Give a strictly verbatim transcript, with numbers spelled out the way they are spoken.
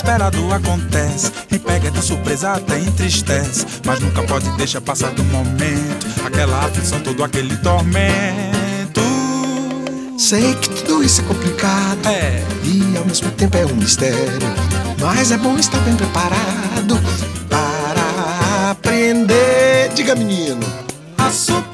inesperado acontece e pega de surpresa, até entristece, mas nunca pode deixar passar do momento aquela aflição, todo aquele tormento. Sei que tudo isso é complicado, é. E ao mesmo tempo é um mistério, mas é bom estar bem preparado para aprender. Diga, menino. A super